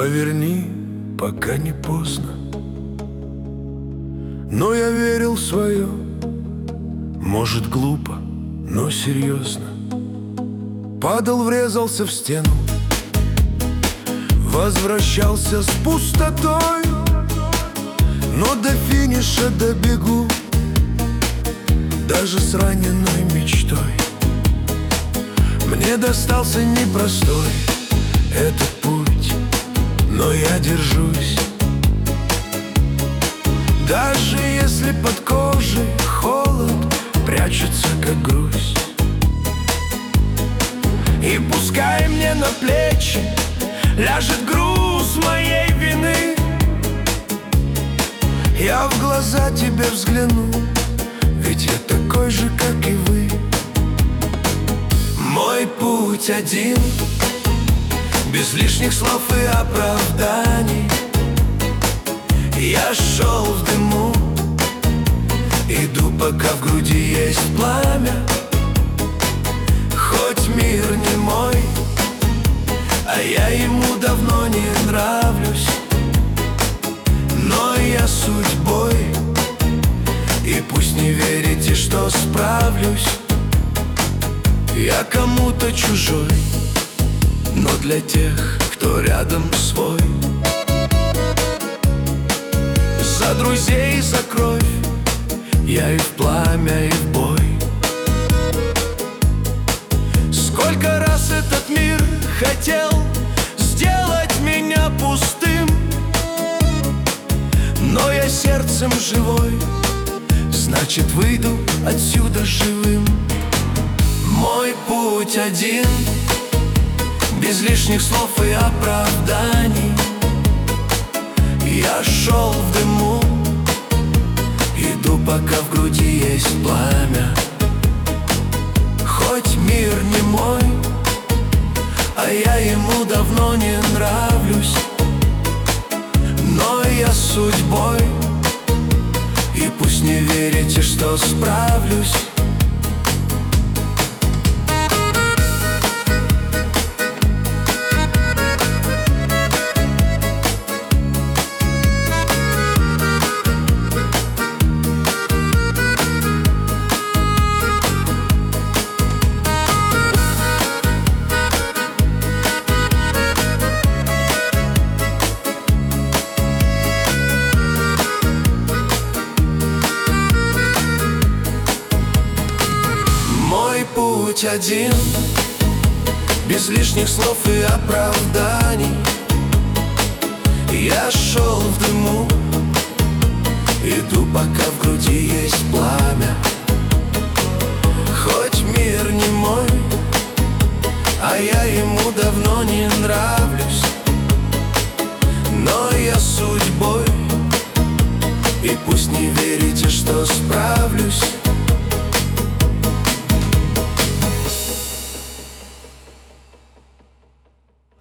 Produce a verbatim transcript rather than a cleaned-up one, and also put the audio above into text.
Поверни, пока не поздно. Но я верил в свое. Может, глупо, но серьезно. Падал, врезался в стену, возвращался с пустотой. Но до финиша добегу, даже с раненой мечтой. Мне достался непростой этот путь, но я держусь. Даже если под кожей холод прячется, как грусть. И пускай мне на плечи ляжет груз моей вины, я в глаза тебе взгляну, ведь я такой же, как и вы. Мой путь один, без лишних слов и оправданий. Я шел в дыму, иду, пока в груди есть пламя. Хоть мир не мой, а я ему давно не нравлюсь, но я судьбой, и пусть не верите, что справлюсь. Я кому-то чужой, но для тех, кто рядом, свой. За друзей, за кровь я и в пламя, и в бой. Сколько раз этот мир хотел сделать меня пустым, но я сердцем живой, значит, выйду отсюда живым. Мой путь один, без лишних слов и оправданий. Я шел в дыму, иду, пока в груди есть пламя. Хоть мир не мой, а я ему давно не нравлюсь, но я судьбой, и пусть не верите, что справлюсь. Путь один, без лишних слов и оправданий. Я шел в дыму, иду, пока в груди есть пламя. Хоть мир не мой, а я ему давно не нравлюсь,